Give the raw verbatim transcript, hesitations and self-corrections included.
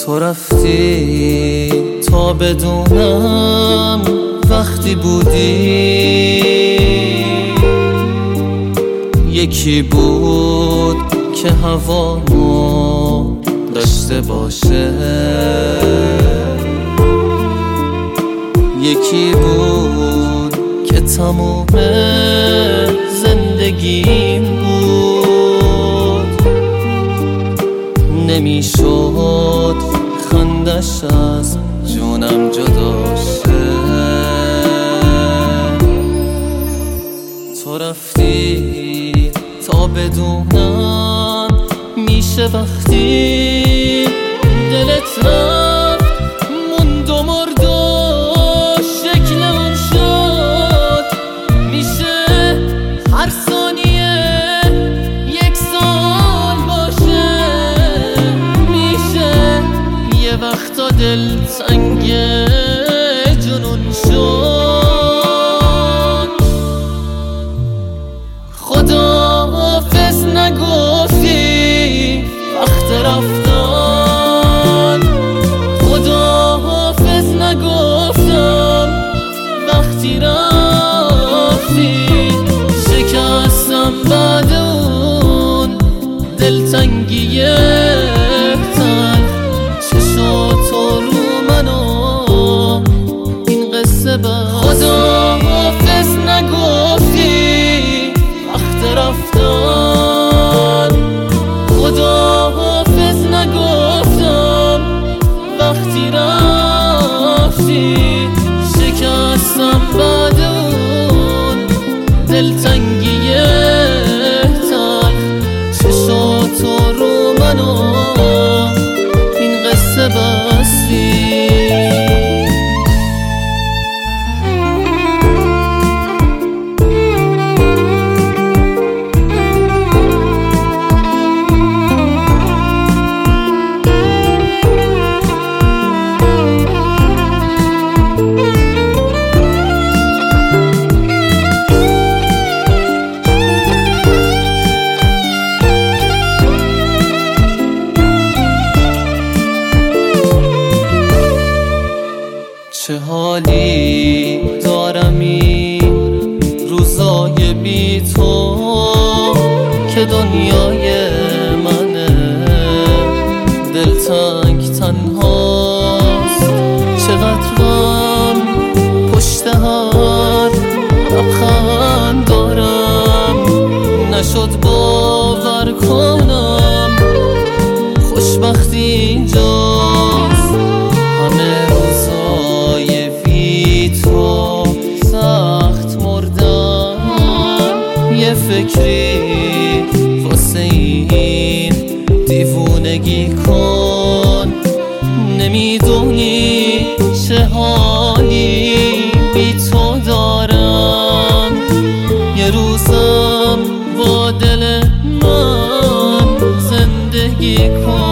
تو رفتی تا بدونم وقتی بودی یکی بود که هوامو داشته باشه، یکی بود که تموم زندگیم بود، نمیشد خندش از جونم جدا شه. تو رفتی تا بدونم میشه وقتی دلت رفت موند و مرد و شکل اون شد، میشه هر ثانیه یک سال باشه، میشه یه وقتا دل تنگ جنون شد. خداحافظ نگفتی وقت رفتن، خداحافظ نگفتم وقتی رفتی، شکستم بعد اون دلتنگی تلخ، چشاتو رو منو این قصه بس. خداحافظ نگفتی وقت رفتن، خداحافظ نگفتم وقتی رفتی، شکستم بعد اون دلتنگی تلخ، چشاتو رو منو این قصه بستی. چه حالی دارم این روزای بی تو که دنیای منه دلتنگ تنهاست، چقدر غم پشت هر لبخند دارم، نشد باور کنم خوشبختی اینجاست. همه روزای بی تو سخت مردن، یه فکری واسه این دیوونگی کن، نمیدونی چه حالی بی تو دارم، یه روزم با دل من زندگی کن.